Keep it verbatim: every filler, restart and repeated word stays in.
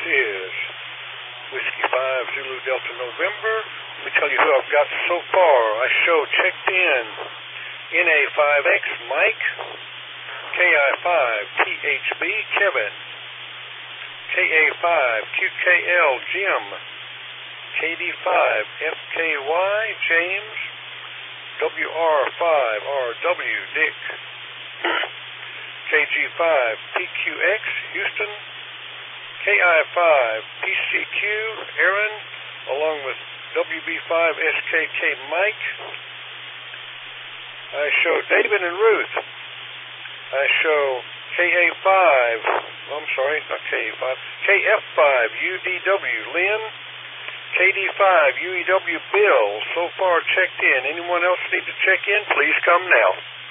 is Whiskey five Zulu Delta November. Let me tell you who I've got so far. I show checked in N A five X Mike, K I five T H B Kevin, K A five Q K L Jim, K D five F K Y James, W R five R W Dick, K G five P Q X Houston, K I five P C Q Aaron, along with W B five S K K Mike. I show David and Ruth. I show K A five, oh, I'm sorry, not K A five, K F five U D W Lynn, K D five U E W Bill. So far checked in. Anyone else need to check in? Please come now.